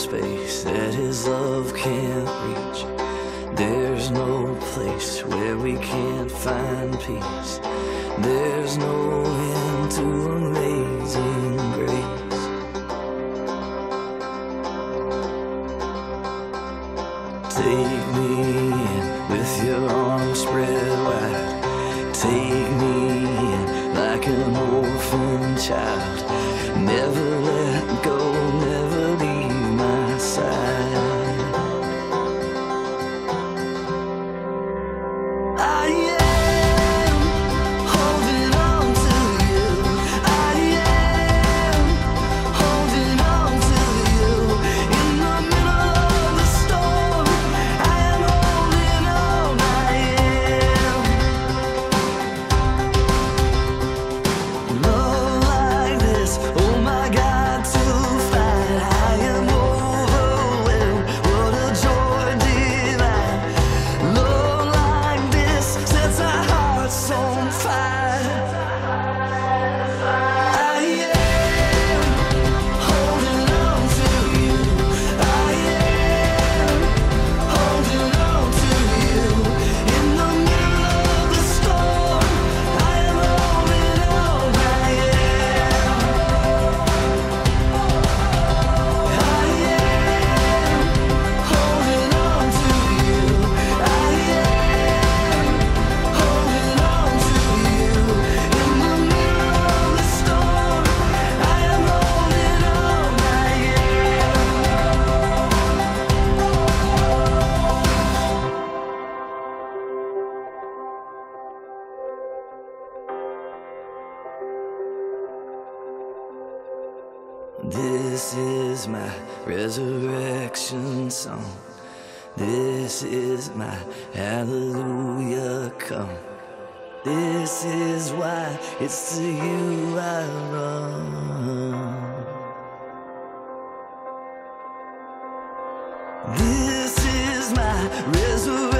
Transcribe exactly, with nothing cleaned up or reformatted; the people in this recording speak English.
space that his love can't reach. There's no place where we can't find peace. There's no end to amazing grace. Take me in with your arms spread wide. Take me in like an orphan child. Never let go, never leave my side. I am holding on to you. I am holding on to you. In the middle of the storm, I am holding on. I am. Love like this, oh my God, to find. I am overwhelmed, what a joy divine. Love like this sets our hearts on fire. I am holding on to you. I am holding on to you. In the middle of the storm, I am holding on. I am. I am holding on to you. I am holding on to you. In the middle of the storm, I am holding on. I am. This is my resurrection song. This is my hallelujah come. This is why it's to you I run. This is my resurrection.